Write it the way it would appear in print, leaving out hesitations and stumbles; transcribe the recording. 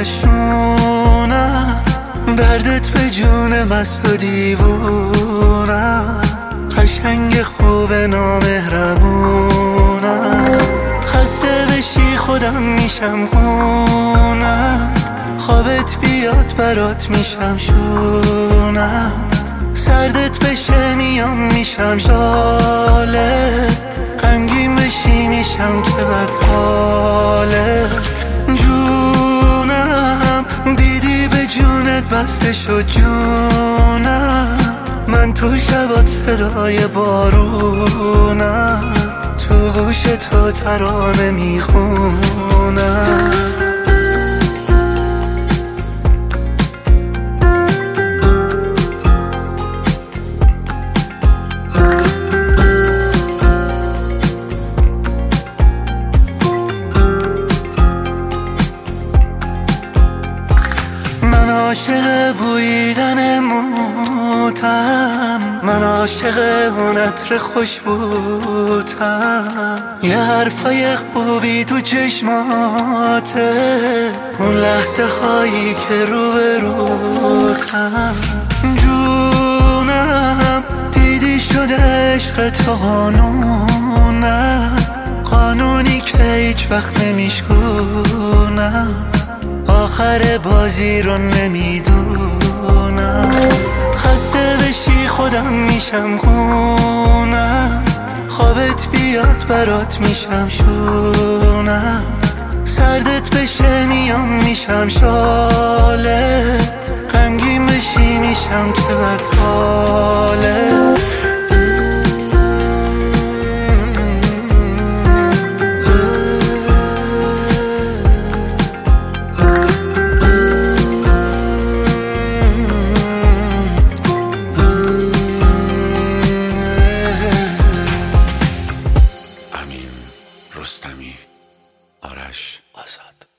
نشونم، دردت به جون مست و دیوونم، قشنگ خوب نامهربونم. خسته بشی خودم میشم خونم، خوابت بیاد برات میشم شونم، سردت بشه میام میشم شالت، غمگین بشی میشم که بدحالت. جونم دیدی به جونت بسته شد جونم، من تو شبات صدای بارونم، تو گوش تو ترانه میخونم. من عاشق بویدن موتم، من عاشق اون عطر خوشبوتم، یه حرفای خوبی تو چشماته، اون لحظه هایی که روبروتم. جونم دیدی شده عشق تو قانونم، قانونی که هیچ وقت نمیشکونم، آخر بازی رو نمیدونم. خسته بشی خودم میشم خونم، خوابت بیاد برات میشم شونم، سردت بشه میام میشم شالت، غمگین بشی میشم که بدحالت. رستمی، آرش آزاد.